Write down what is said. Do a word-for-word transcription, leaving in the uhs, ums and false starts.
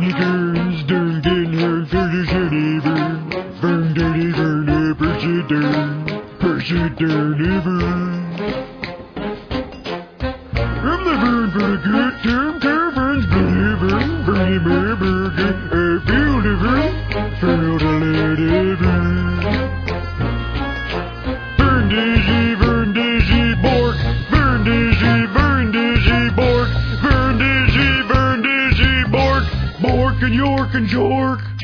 Dirty Gerns, Duncan, her dirty shitty burn. Burn, dirty burn, Percy Dern, Percy Dern, burn. From the burn for the good term, Turburns, bloody burn, burny bear burger, a field of burn, field of lady burn. Burn dizzy, burn dizzy, bork, burn dizzy, burn dizzy, bork, burn dizzy, burn dizzy, bork, bork and York and Jork.